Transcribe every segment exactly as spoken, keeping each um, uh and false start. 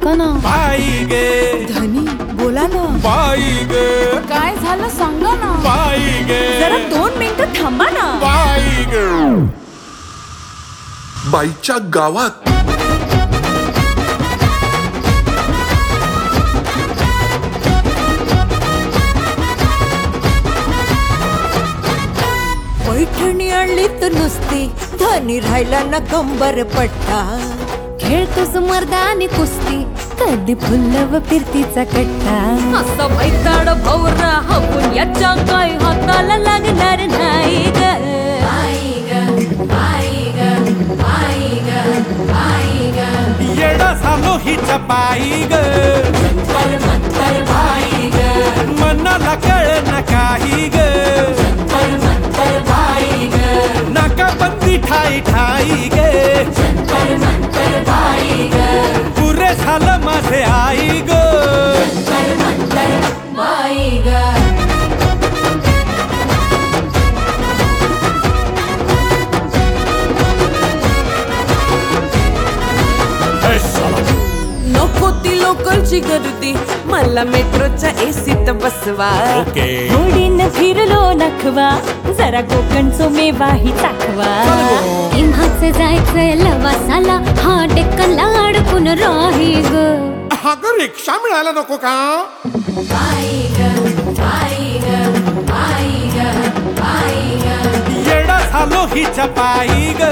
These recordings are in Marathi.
ऐका ना. बाई गे धनी बोला ना. बाई गे काय झालं सांगा ना. बाई गे जरा दोन मिनिटं थांबा ना. बाई गे बाईच्या गावात पैठणी आणली तर नुसती धनी राहिला ना कंबर पट्टा. खेळतोस मर्दानी कुस्ती कधी फुलव फिरतीचा कट्टा. असं मैताड भवरा हवून याच्या काय हाताला लागणार नाही ग. येडा झालो हिच्या पायी ग मनाला कळ न काही ग नाका बंदी ठाई ठाई गे पुरे झालं माझे आई ग नको ती लोकलची गर्दी मला मेट्रोच्या एसीत बसवा. होडीन फिरलो नखवा जरा कोकणचो मेवाही चाखवा. किम्हाच जायचंय लवासाला हा डेक्कनला अडकून राही ग. अगं रिक्षा मिळायला नको का. येडा झालो हिच्या पायी ग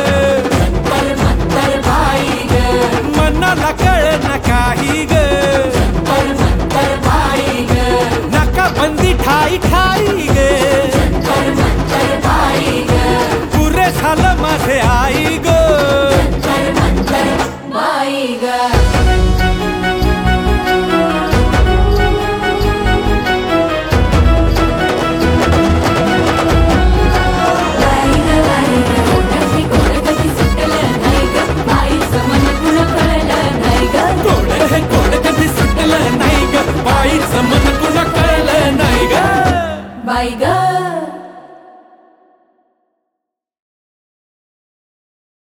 मनाला कळ न काही ग नाका बंदी ठाई ठाई